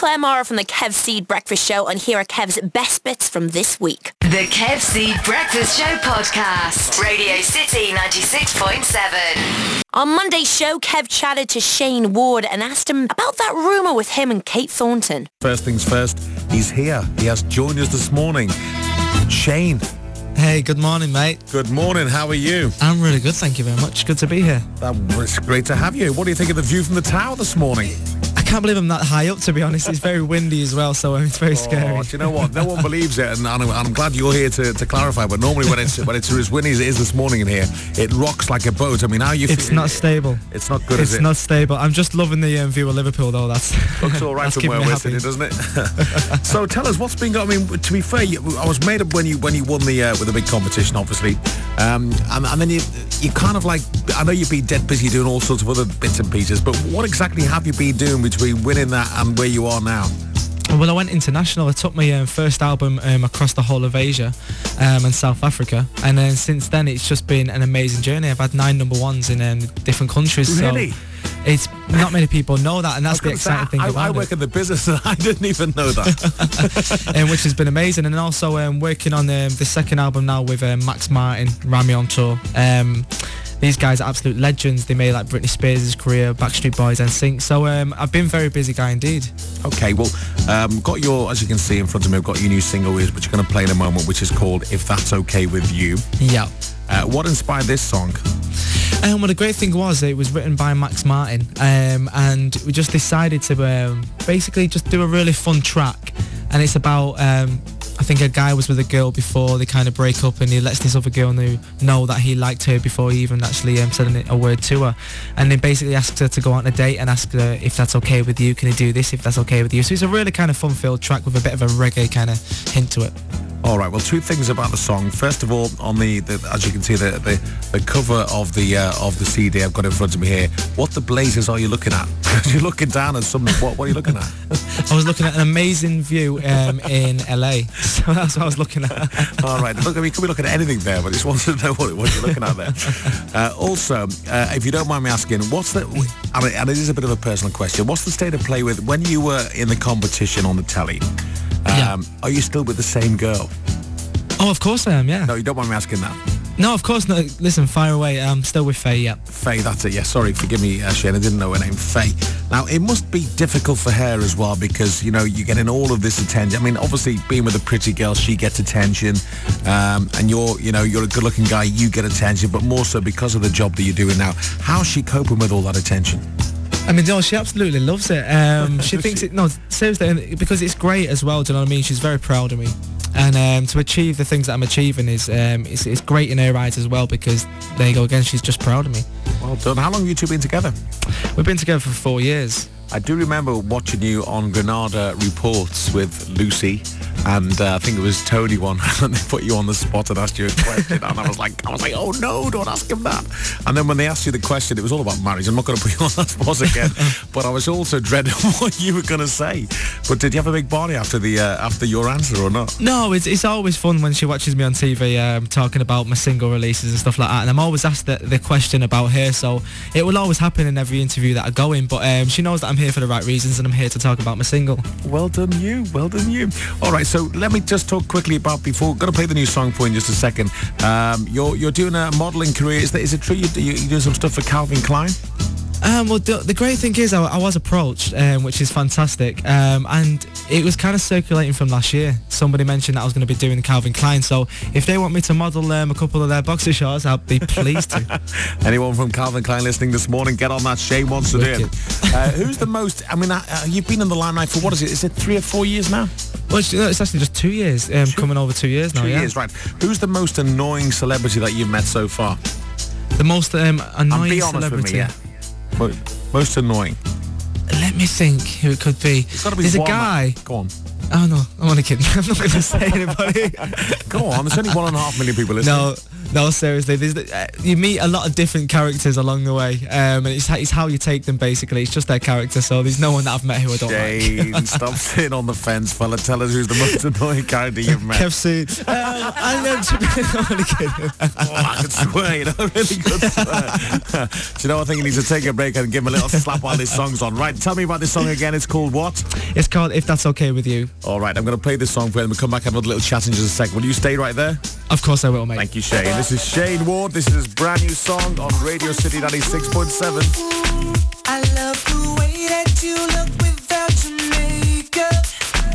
Claire Mara from the Kev Seed Breakfast Show, and here are Kev's best bits from this week. The Kev Seed Breakfast Show podcast. Radio City 96.7. On Monday's show, Kev chatted to Shane Ward and asked him about that rumour with him and Kate Thornton. First things first, he's here. He has joined us this morning. Shane. Hey, good morning, mate. Good morning. How are you? I'm really good, thank you very much. Good to be here. It's great to have you. What do you think of the view from the tower this morning? I can't believe I'm that high up, to be honest. It's very windy as well, so it's very scary. Do you know what? No one believes it, and I'm glad you're here to clarify. But normally when it's as windy as it is this morning in here, it rocks like a boat. I mean, how you? It's not stable. It's not good, is it? It's not stable. I'm just loving the view of Liverpool, though. That's looks all right from where we're sitting, doesn't it? So tell us what's been going. I mean, to be fair, I was made up when you won with the big competition, obviously, and then you kind of like, I know you've been dead busy doing all sorts of other bits and pieces, but what exactly have you been doing between winning that and where you are now? Well, I went international. I took my first album across the whole of Asia and South Africa, and then since then it's just been an amazing journey. I've had 9 number ones in different countries. Really? So it's not many people know that, and that's the exciting thing about it. I work in the business and I didn't even know that. Which has been amazing. And also working on the second album now with Max Martin, Rami on tour. These guys are absolute legends. They made like Britney Spears' career, Backstreet Boys, NSYNC. So I've been a very busy guy indeed. Okay, well, got your, as you can see in front of me, I've got your new single, which you're going to play in a moment, which is called If That's Okay With You. Yeah. What inspired this song? Well, the great thing was it was written by Max Martin, and we just decided to basically just do a really fun track. And it's about, I think a guy was with a girl before they kind of break up, and he lets this other girl know that he liked her before he even actually said a word to her. And then basically asks her to go on a date and ask her if that's okay with you, can you do this if that's okay with you. So it's a really kind of fun-filled track with a bit of a reggae kind of hint to it. All right, well, 2 things about the song. First of all, on the as you can see, the cover of the CD I've got in front of me here, what the blazes are you looking at? You're looking down at something. What are you looking at? I was looking at an amazing view in LA, so that's what I was looking at. All right, look, I mean, you could be looking at anything there, but I just wanted to know what you're looking at there. Also, if you don't mind me asking, and it is a bit of a personal question, what's the state of play with when you were in the competition on the telly? Are you still with the same girl? Oh, of course I am, yeah. No, you don't mind me asking that? No, of course not. Listen, fire away. I'm still with Faye, yeah. Faye, that's it, yeah. Sorry, forgive me, Shane, I didn't know her name, Faye. Now, it must be difficult for her as well because, you're getting all of this attention. I mean, obviously, being with a pretty girl, she gets attention. And you're a good-looking guy, you get attention, but more so because of the job that you're doing now. How's she coping with all that attention? I mean, no, she absolutely loves it. She thinks it, no, seriously, because it's great as well, do you know what I mean? She's very proud of me. And to achieve the things that I'm achieving is it's great in her eyes as well, because there you go again, she's just proud of me. Well done. How long have you two been together? We've been together for 4 years. I do remember watching you on Granada Reports with Lucy, and I think it was Tony one, and they put you on the spot and asked you a question, and I was like, oh no, don't ask him that. And then when they asked you the question, it was all about marriage. I'm not going to put you on that spot again, but I was also dreading what you were going to say. But did you have a big party after your answer or not? No, it's always fun when she watches me on TV talking about my single releases and stuff like that, and I'm always asked the question about her, so it will always happen in every interview that I go in, but she knows that I'm here for the right reasons, and I'm here to talk about my single. Well done you. All right, so let me just talk quickly about, before we're going to play the new song for you in just a second. You're doing a modelling career. Is it true you're doing some stuff for Calvin Klein? Well, the great thing is I was approached, which is fantastic, and it was kind of circulating from last year. Somebody mentioned that I was going to be doing Calvin Klein, so if they want me to model a couple of their boxer shorts, I'll be pleased to. Anyone from Calvin Klein listening this morning, get on that. Shane wants to do it. Who's the most, I mean, you've been in the limelight for, what is it 3 or 4 years now? Well, it's actually just 2 years, coming over 2 years now. 2 years, right. Who's the most annoying celebrity that you've met so far? The most annoying be honest celebrity? With me, yeah. Most annoying. Let me think who it could be. It's got to be There's one a guy. Go on. Oh no, I'm only kidding. I'm not going to say anybody. Go on, there's only 1.5 million people listening. No, seriously. You meet a lot of different characters along the way, and it's how you take them, basically. It's just their character, so there's no one that I've met who I don't like. Stop sitting on the fence, fella. Tell us who's the most annoying character you've met. Kev Seed. I'm only kidding. I could swear, you know, really good swear. Do you know, I think you need to take a break and give him a little slap while this song's on. Right, tell me about this song again. It's called what? It's called If That's Okay With You. All right, I'm going to play this song for you and we'll come back and have a little chat in just a second. Will you stay right there? Of course I will, mate. Thank you, Shane. This is Shane Ward. This is his brand new song on Radio City 96.7. I love the way that you look without your makeup.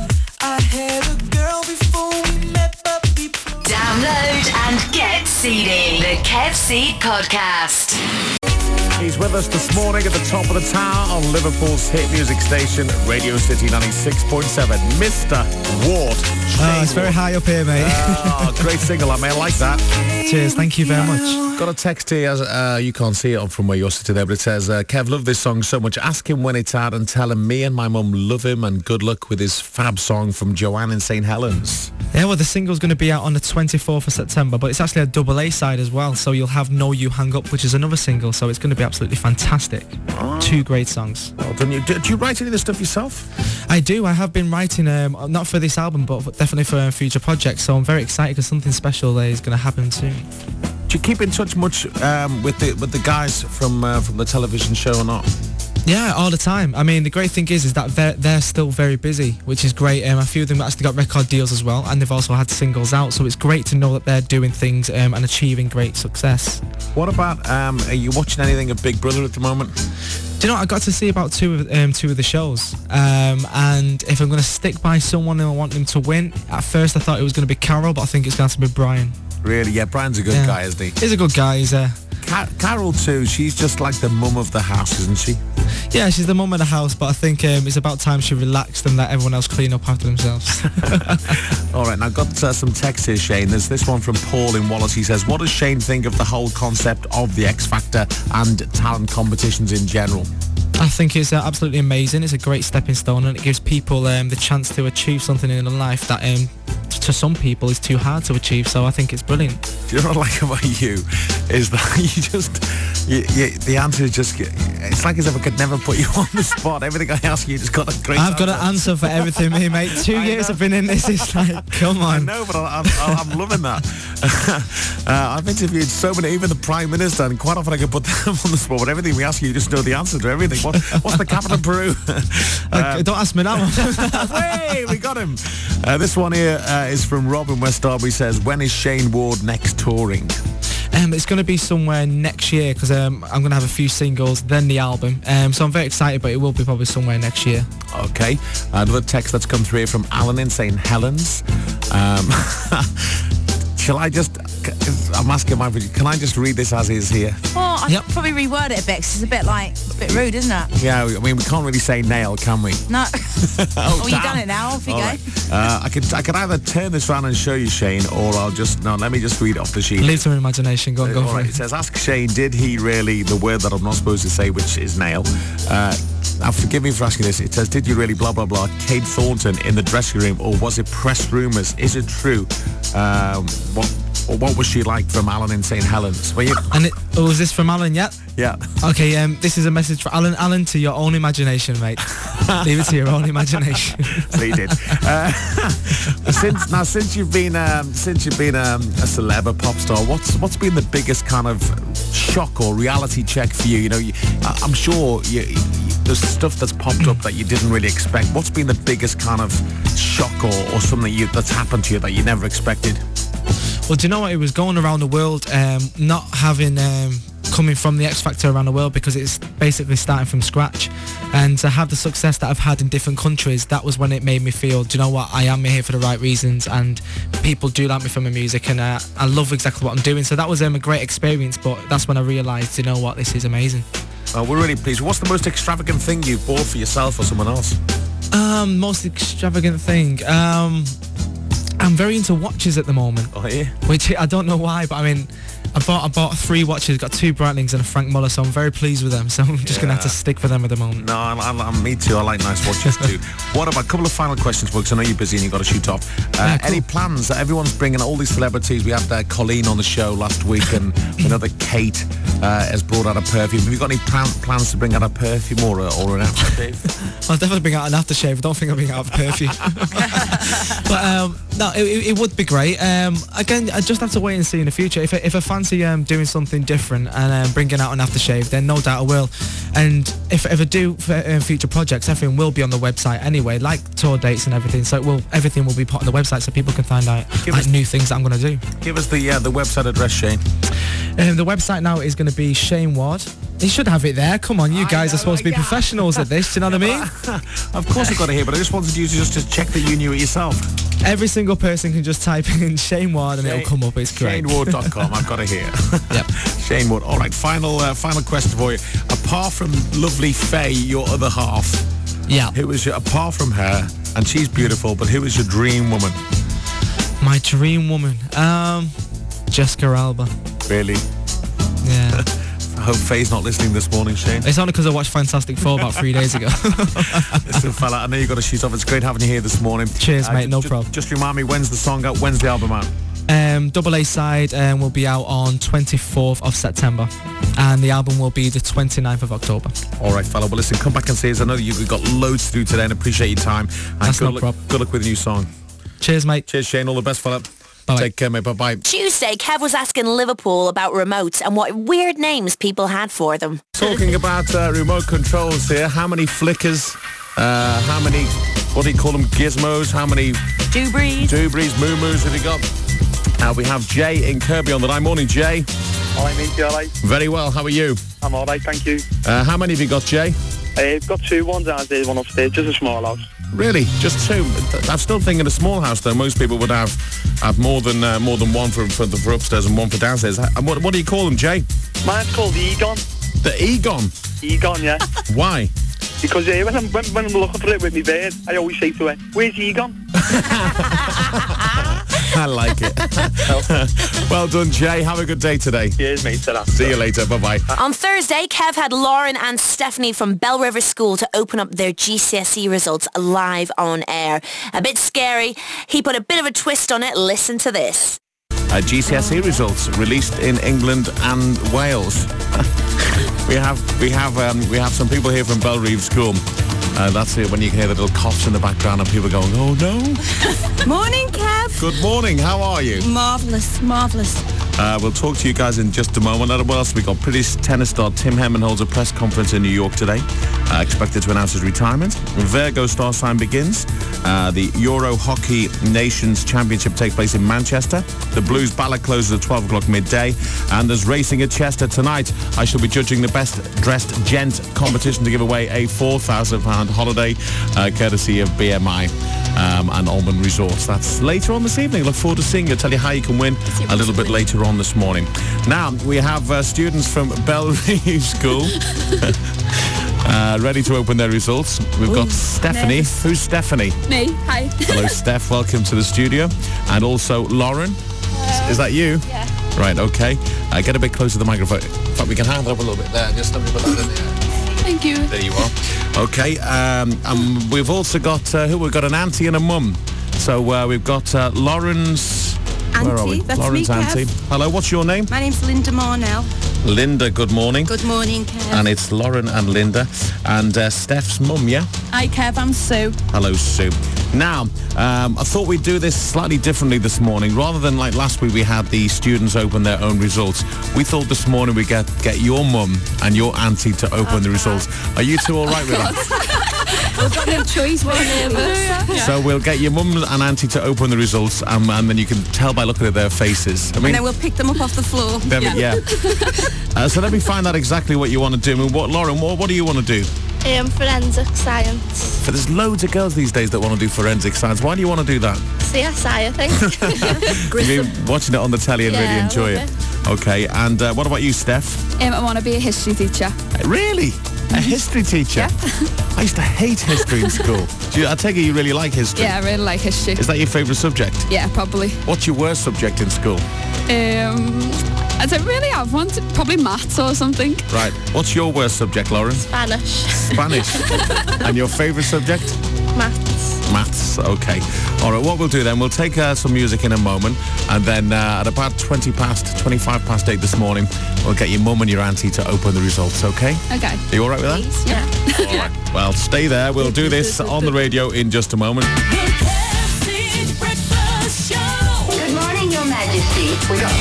I had a girl before we met, but people... Download and get seedy. The Kev Seed Podcast. He's with us this morning at the top of the tower on Liverpool's hit music station, Radio City 96.7. Mr. Ward. It's very high up here, mate. Great single, I like that. Cheers, thank you very much. Got a text here, you can't see it from where you're sitting there, but it says, Kev, love this song so much. Ask him when it's out and tell him me and my mum love him and good luck with his fab song from Joanne in St. Helens. Yeah, well, the single's going to be out on the 24th of September, but it's actually a double A side as well, so you'll have No You Hang Up, which is another single, so it's going to be absolutely fantastic. Two great songs. Well done. Do you write any of the stuff yourself? I do. I have been writing, not for this album, but definitely for future projects, so I'm very excited because something special is going to happen soon. Do you keep in touch much with the guys from the television show or not? Yeah, all the time. I mean, the great thing is that they're still very busy, which is great. A few of them actually got record deals as well, and they've also had singles out, so it's great to know that they're doing things and achieving great success. What about, are you watching anything of Big Brother at the moment? Do you know, I got to see about two of the shows, and if I'm going to stick by someone and I want them to win, at first I thought it was going to be Carol, but I think it's going to be Brian. Really? Yeah, Brian's a good guy, isn't he? He's a good guy. He's Carol too, she's just like the mum of the house, isn't she? Yeah, she's the mum of the house, but I think it's about time she relaxed and let everyone else clean up after themselves. All right, now I've got some text here, Shane. There's this one from Paul in Wallace. He says, what does Shane think of the whole concept of the X Factor and talent competitions in general? I think it's absolutely amazing. It's a great stepping stone, and it gives people the chance to achieve something in their life that to some people is too hard to achieve, so I think it's brilliant. Do you know what I like about you is that the answer is just, it's like as if I could never put you on the spot. Everything I ask you just got a great I've got an answer for everything, me, mate. 2 years I've been in this, it's like, come on. I know, but I'm loving that. I've interviewed so many, even the Prime Minister, and quite often I can put them on the spot, but everything we ask you just know the answer to everything. What's the capital of Peru? Don't ask me that one. Hey, we got him. This one here is from Rob in West Derby. Says, when is Shane Ward next touring? It's going to be somewhere next year because I'm going to have a few singles, then the album. So I'm very excited, but it will be probably somewhere next year. Okay. Another text that's come through from Alan in St. Helens. Shall I just... I'm asking my... Can I just read this as is here? Well, I'd probably reword it a bit because it's a bit rude, isn't it? Yeah, I mean, we can't really say nail, can we? No. You've done it now. Off you go. Right. I could either turn this around and show you, Shane, or I'll just... No, let me just read it off the sheet. Leave to imagination. Go for right. it. It says, ask Shane, did he really... The word that I'm not supposed to say, which is nail. Now, forgive me for asking this. It says, did you really blah, blah, blah, Kate Thornton in the dressing room, or was it press rumours? Is it true? What was she like from Alan in St. Helens? Was this from Alan yet? Yeah. Okay, this is a message for Alan. Alan, to your own imagination, mate. Leave it to your own imagination. So you did. Since you've been a celeb, a pop star, what's been the biggest kind of shock or reality check for you? You know, I'm sure there's stuff that's popped up that you didn't really expect. What's been the biggest kind of shock or something that's happened to you that you never expected? Well, do you know what? It was going around the world, not having coming from the X Factor around the world, because it's basically starting from scratch, and to have the success that I've had in different countries, that was when it made me feel, do you know what, I am here for the right reasons, and people do like me for my music, and I love exactly what I'm doing. So that was a great experience, but that's when I realised, you know what, this is amazing. We're really pleased. What's the most extravagant thing you've bought for yourself or someone else? Most extravagant thing. I'm very into watches at the moment. Oh, yeah? Which I don't know why, but I mean, I bought 3 watches, got 2 Breitlings and a Frank Muller, so I'm very pleased with them. So I'm just going to have to stick for them at the moment. No, me too. I like nice watches too. What about a couple of final questions, folks? I know you're busy and you've got to shoot off. Cool. Any plans? Everyone's bringing all these celebrities. We had Colleen on the show last week, and another Kate has brought out a perfume. Have you got any plans to bring out a perfume or an aftershave? I'll definitely bring out an aftershave. I don't think I'll bring out a perfume. But no, it would be great. Again, I just have to wait and see in the future. If I fancy doing something different and bringing out an aftershave, then no doubt I will. And if I do future projects, everything will be on the website anyway, like tour dates and everything. So everything will be put on the website so people can find out new things that I'm going to do. Give us the website address, Shane. The website now is going to be Shane Ward. You should have it there. Come on, you guys are supposed to be professionals at this. Do you know what I mean? Of course I've got it here, but I just wanted you to check that you knew it yourself. Every single person can just type in Shane Ward and it'll come up. It's correct. ShaneWard.com. I've got it here. Yep. Shane Ward. All right, final question for you. Apart from lovely Faye, your other half, Yeah. apart from her, and she's beautiful, but who is your dream woman? My dream woman. Jessica Alba. Really? Yeah. I hope Faye's not listening this morning, Shane. It's only because I watched Fantastic Four about 3 days ago. Listen, fella, I know you've got to shoot off. It's great having you here this morning. Cheers, mate. No problem. Just remind me, when's the song out? When's the album out? Double A side will be out on 24th of September. And the album will be the 29th of October. All right, fella. Well, listen, come back and see us. I know that you've got loads to do today and appreciate your time. And That's no problem. Good luck with the new song. Cheers, mate. Cheers, Shane. All the best, fella. Bye. Take care, mate. Bye-bye. Tuesday, Kev was asking Liverpool about remotes and what weird names people had for them. Talking about remote controls here, how many flickers, how many, what do you call them, gizmos, how many Doobries. moo-moos have you got? We have Jay in Kirby on the line. Morning, Jay. Hi, mate. You all right? Very well. How are you? I'm all right, thank you. How many have you got, Jay? I've got 2, one downstairs, one upstairs, just a small house. Really? Just 2? I'm still thinking a small house, though. Most people would have more than one for upstairs and one for downstairs. And what do you call them, Jay? Mine's called Egon. The Egon? Egon, yeah. Why? Because when I'm looking for it with my bird, I always say to her, "Where's Egon?" I like it. Well done, Jay. Have a good day today. Cheers, mate. See you later. Bye-bye. On Thursday, Kev had Lauren and Stephanie from Bell River School to open up their GCSE results live on air. A bit scary. He put a bit of a twist on it. Listen to this. GCSE results released in England and Wales. We have some people here from Bell River School. That's it, when you can hear the little coughs in the background and people going, oh no. Morning, Kev. Good morning, how are you? Marvellous, marvellous. We'll talk to you guys in just a moment. What else have we got? British tennis star Tim Henman holds a press conference in New York today, expected to announce his retirement. Virgo star sign begins. The Euro Hockey Nations Championship takes place in Manchester. The Blues ballot closes at 12 o'clock midday. And there's racing at Chester tonight. I shall be judging the best dressed gent competition to give away a £4,000 holiday, courtesy of BMI and Almond Resorts. That's later on this evening. Look forward to seeing you. I'll tell you how you can win a little bit later on this morning. Now, we have students from Bell River School ready to open their results. We've got Stephanie. Nervous. Who's Stephanie? Me, hi. Hello, Steph. Welcome to the studio. And also Lauren. Is that you? Yeah. Right, okay. Get a bit closer to the microphone. In fact, we can hand it up a little bit there. Just let me put that in there. Thank you. There you are. Okay, we've also got, we've got an auntie and a mum. So we've got Lauren's... Where are we? Auntie, that's Lauren's me, Kev. auntie. Hello, what's your name? My name's Linda Marnell. Linda, good morning. Good morning, Kev. And it's Lauren and Linda. And Steph's mum, yeah? Hi, Kev. I'm Sue. Hello, Sue. Now, I thought we'd do this slightly differently this morning. Rather than like last week we had the students open their own results, we thought this morning we'd get your mum and your auntie to open the results. Are you two all right with that? We've got no choice, we're nervous. So we'll get your mum and auntie to open the results and then you can tell by looking at their faces. I mean, And then we'll pick them up off the floor. So let me find out exactly what you want to do. I mean, Lauren, what do you want to do? Forensic science. But there's loads of girls these days that want to do forensic science. Why do you want to do that? CSI, I think. You've been watching it on the telly and really enjoy it. Okay, and what about you, Steph? I want to be a history teacher. Really? A history teacher? I used to hate history in school. I take it you really like history? Yeah, I really like history. Is that your favourite subject? Yeah, probably. What's your worst subject in school? I don't really have one. Probably maths or something. Right. What's your worst subject, Lauren? Spanish. Spanish. And your favourite subject? Maths. Maths. Okay. All right. What we'll do then, we'll take some music in a moment, and then at about 25 past 8 this morning, we'll get your mum and your auntie to open the results. Okay? Okay. Are you all right with that? Yeah. All right. Well, stay there. We'll do this on the radio in just a moment. Good morning, Your Majesty.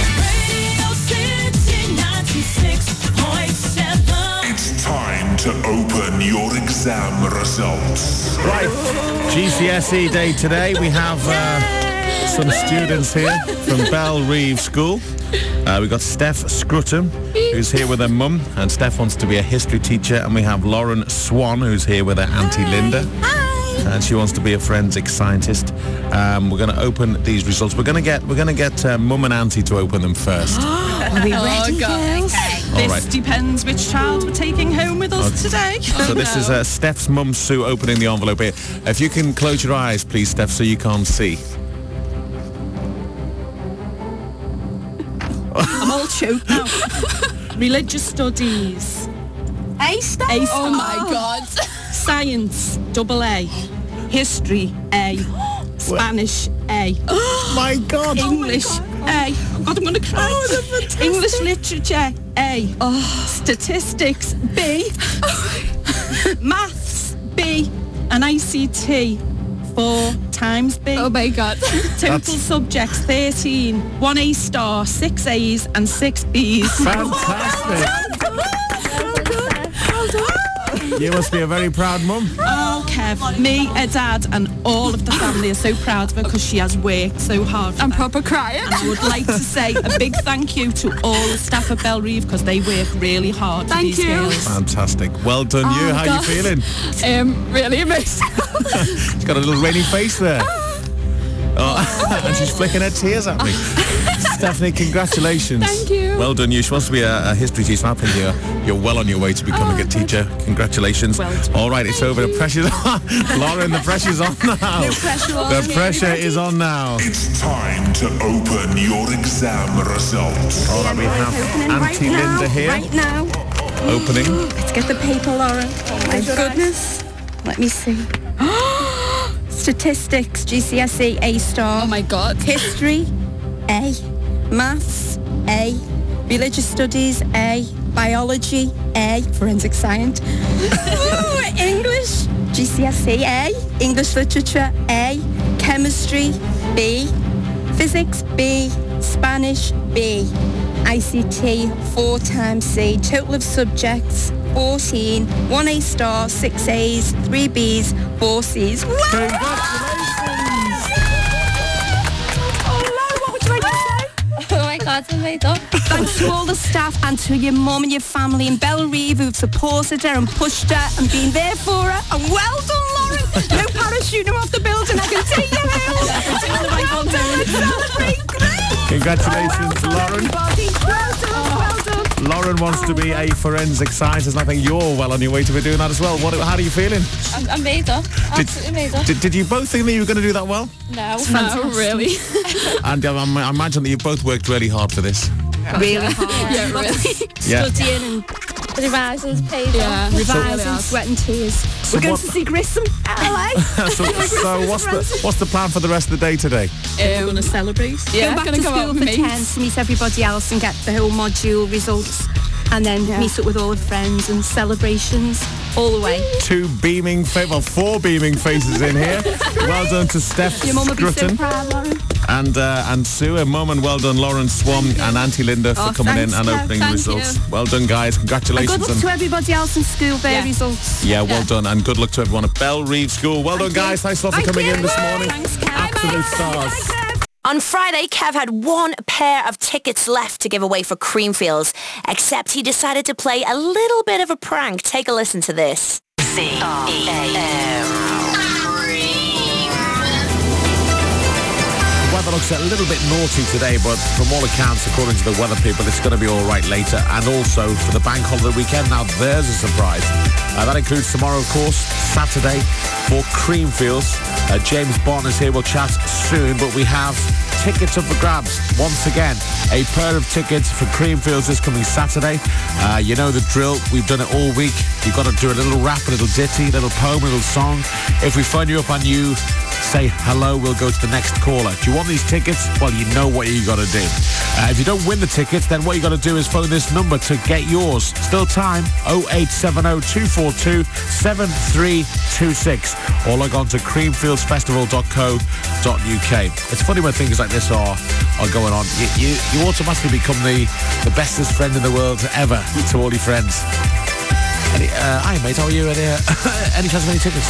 It's time to open your exam results. Right, GCSE day today. We have some students here from Bell Reeve School. We've got Steph Scruton, who's here with her mum, and Steph wants to be a history teacher. And we have Lauren Swan, who's here with her auntie Linda. Hi. And she wants to be a forensic scientist. We're going to open these results. We're going to get mum and auntie to open them first. Are we ready, girls? All right. This depends which child we're taking home with us today. So this is Steph's mum, Sue, opening the envelope here. If you can close your eyes, please, Steph, so you can't see. I'm all choked now. Religious studies. A star. A star. Oh my God. Science, double A. History, A. Spanish, A. My God. English, A. Oh God, I'm going to cry. English literature, A. Statistics, B. Maths, B. And ICT, 4 times B. Oh my God. Total subjects, 13. 1 A star, 6 A's and 6 B's. Fantastic. You must be a very proud mum. Oh, Kev, me, her dad and all of the family are so proud of her because she has worked so hard. I'm proper crying. And I would like to say a big thank you to all the staff at Bell Reeve because they work really hard for Thank these you. girls. Fantastic. Well done, you. How God. are you feeling? Really amazing. She's got a little rainy face there. Oh, and she's flicking her tears at me. Stephanie, congratulations. Thank you. Well done, you. She wants to be a history teacher. I think you're well on your way to becoming a teacher. Congratulations. All right, it's over. The pressure's on. Lauren, the pressure's on now. The pressure is on now. It's time to open your exam results. All right, we have Auntie Linda here. Right now. Opening. Let's get the paper, Lauren. Oh my goodness. Let me see. Statistics, GCSE, A star. Oh my God. History, A. Maths, A. Religious studies, A. Biology, A. Forensic science. English, GCSE, A. English literature, A. Chemistry, B. Physics, B. Spanish, B. ICT, 4 times C. Total of subjects, 14. 1 A star, 6 A's, 3 B's, 4 C's. Wow! Oh my God, I made up. Thanks to all the staff and to your mum and your family in Bell Reeve who've supported her and pushed her and been there for her. And well done, Lauren. No parachuting off the building. I can take you home. Well done. Let's celebrate. Great. Congratulations, Lauren. Well done. Lauren wants to be a forensic scientist, and I think you're well on your way to be doing that as well. How are you feeling? I'm made up. Absolutely made up. Did you both think that you were going to do that well? No. No, really. And I imagine that you both worked really hard for this. Really hard. Yeah, really. Yeah. Studying and revising's paid Yeah. off. Revising, sweat and tears. We're going what- to see Grissom, LA. So what's the plan for the rest of the day today? We're going to celebrate. Yeah, Go back gonna to go school out for with mates. 10 to meet everybody else and get the whole module results. And then meet up with all the friends and celebrations all the way. 4 beaming faces in here. Well done to Steph Your mum will be so Scruton proud, Lauren. and Sue, and mum, and well done Lauren Swan and Auntie Linda for coming thanks, in and Kev. opening Thank results. you. Well done, guys. And Congratulations. good luck to everybody else in school, their results. Yeah, well done, and good luck to everyone at Bell Reeve School. Well done, guys. Thanks a lot for Thank coming you. in this morning. Thanks, Kev. Absolute stars. On Friday, Kev had 1 pair of tickets left to give away for Creamfields, except he decided to play a little bit of a prank. Take a listen to this. The weather looks a little bit naughty today, but from all accounts, according to the weather people, it's going to be all right later. And also for the bank holiday weekend, now there's a surprise. That includes tomorrow, of course, Saturday for Creamfields. James Bond is here. We'll chat soon, but we have tickets up for grabs. Once again, a pair of tickets for Creamfields this coming Saturday. You know the drill. We've done it all week. You've got to do a little rap, a little ditty, a little poem, a little song. If we phone you up and you say hello, we'll go to the next caller. Do you want these tickets? Well, you know what you got to do. If you don't win the tickets, then what you got to do is phone this number to get yours. Still time, 0870 242 7326. Or log on to creamfieldsfestival.co.uk. It's funny when things like this are going on. You automatically become the bestest friend in the world ever to all your friends. Hi mate, how are you? Any chance of any tickets?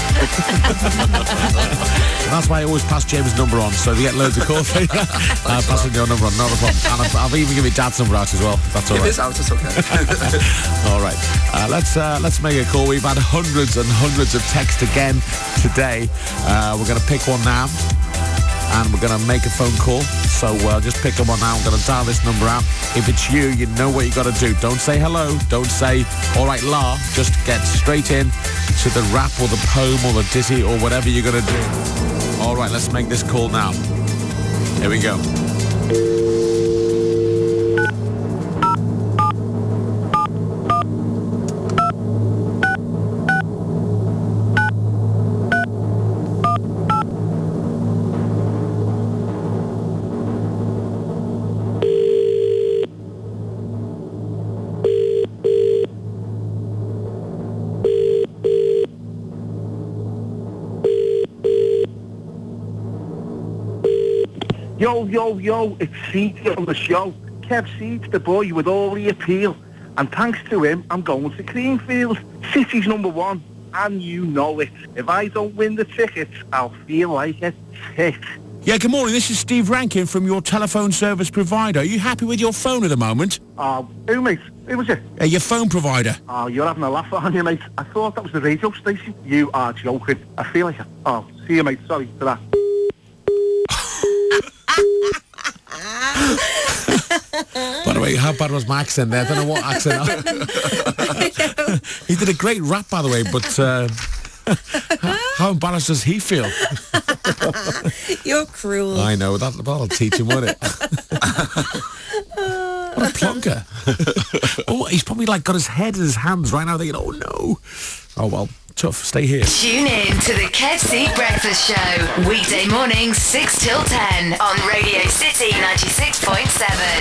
That's why I always pass James' number on, so if you get loads of calls, passing your number on, not a problem. And I'll even give you Dad's number out as well. That's all right. It is out, it's okay. All right, let's make a call. We've had hundreds and hundreds of texts again today. We're going to pick one now, and we're going to make a phone call. So just pick one now. I'm going to dial this number out. If it's you, you know what you got to do. Don't say hello. Don't say, all right, la. Just get straight in to the rap or the poem or the ditty or whatever you're going to do. All right, let's make this call now. Here we go. Yo, it's Seeds on the show. Kev Seeds, the boy with all the appeal. And thanks to him, I'm going to Creamfields. City's number one, and you know it. If I don't win the tickets, I'll feel like a tit. Yeah, good morning. This is Steve Rankin from your telephone service provider. Are you happy with your phone at the moment? Who, mate? Who was it? Your phone provider. Oh, you're having a laugh, aren't you, mate? I thought that was the radio station. You are joking. I feel like see you, mate. Sorry for that. By the way, how bad was my accent there? I don't know what accent. He did a great rap, by the way, but how embarrassed does he feel? You're cruel. I know. That'll teach him, won't it? What a plonker. Oh, he's probably got his head in his hands right now thinking, oh no. Oh well, tough. Stay here. Tune in to the Kev Seed Breakfast Show. Weekday mornings 6 till 10 on Radio City 96.7.